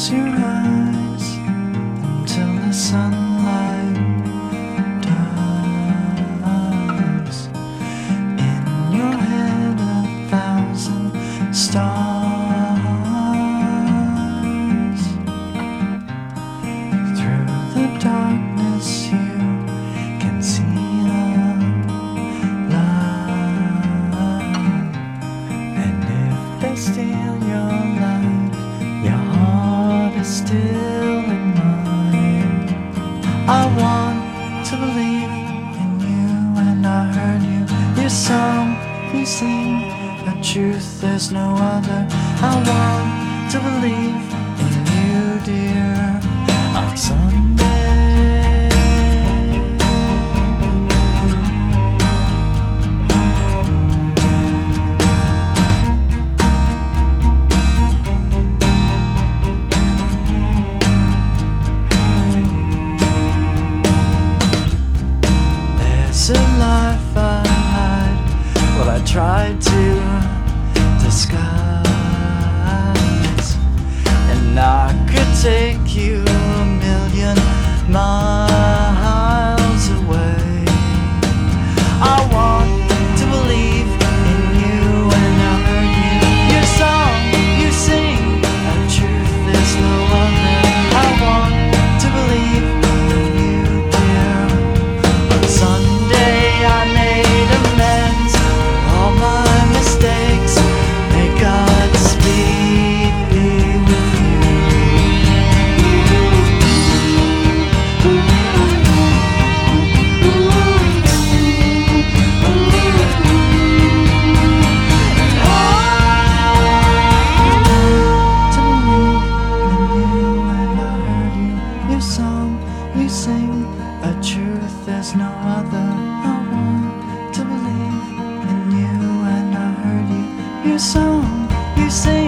Close your eyes until the sunlight dies. In your head 1,000 stars. Through the darkness you can see a light. And if they steal your life, your heart is still in mine. I want to believe in you, and I heard you. Your song, you sing a truth, there's no other. I want to believe in you, dear. On Sunday, there's a life I hide, well, I tried to disguise, and I could take you 1,000,000 miles away. I want to believe in you, and I heard you. Your song, you sing a truth, there's no other. I want to believe in you, dear. On Sunday I made amends for all my mistakes. May Godspeed be with you. To believe in you, and I heard you. Your song, you sing a truth, there's no other. I want to believe in you, and I heard you. Your song, you sing